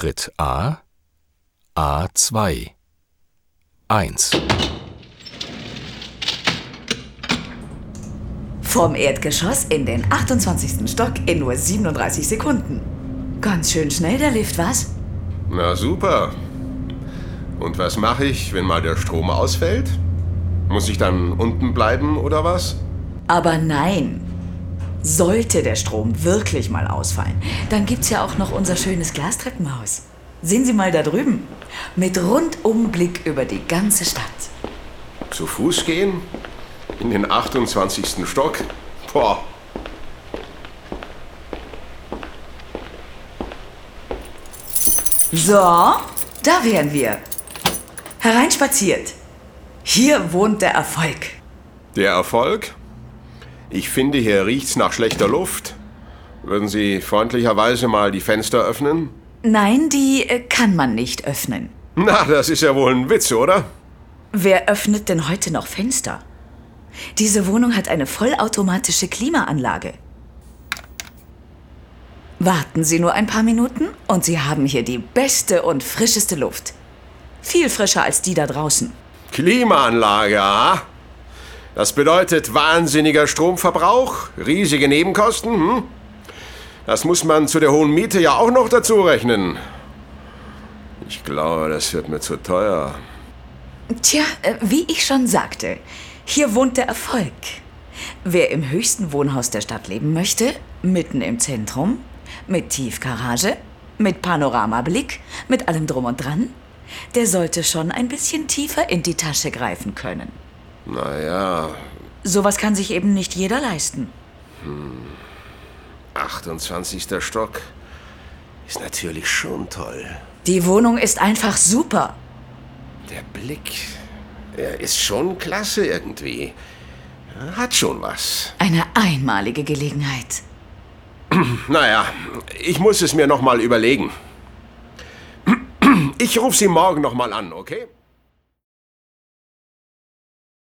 Schritt A, A2, 1. Vom Erdgeschoss in den 28. Stock in nur 37 Sekunden. Ganz schön schnell der Lift, was? Na super. Und was mache ich, wenn mal der Strom ausfällt? Muss ich dann unten bleiben oder was? Aber nein. Sollte der Strom wirklich mal ausfallen, dann gibt's ja auch noch unser schönes Glastreppenhaus. Sehen Sie mal da drüben. Mit Rundumblick über die ganze Stadt. Zu Fuß gehen? In den 28. Stock? Boah. So, da wären wir. Hereinspaziert. Hier wohnt der Erfolg. Der Erfolg? Ich finde, hier riecht's nach schlechter Luft. Würden Sie freundlicherweise mal die Fenster öffnen? Nein, die kann man nicht öffnen. Na, das ist ja wohl ein Witz, oder? Wer öffnet denn heute noch Fenster? Diese Wohnung hat eine vollautomatische Klimaanlage. Warten Sie nur ein paar Minuten und Sie haben hier die beste und frischeste Luft. Viel frischer als die da draußen. Klimaanlage, aha. Das bedeutet wahnsinniger Stromverbrauch, riesige Nebenkosten, hm? Das muss man zu der hohen Miete ja auch noch dazu rechnen. Ich glaube, das wird mir zu teuer. Tja, wie ich schon sagte, hier wohnt der Erfolg. Wer im höchsten Wohnhaus der Stadt leben möchte, mitten im Zentrum, mit Tiefgarage, mit Panoramablick, mit allem drum und dran, der sollte schon ein bisschen tiefer in die Tasche greifen können. Naja, Sowas kann sich eben nicht jeder leisten. 28. Stock ist natürlich schon toll. Die Wohnung ist einfach super. Der Blick, er ist schon klasse irgendwie. Hat schon was. Eine einmalige Gelegenheit. Naja, ich muss es mir noch mal überlegen. Ich rufe Sie morgen noch mal an, okay?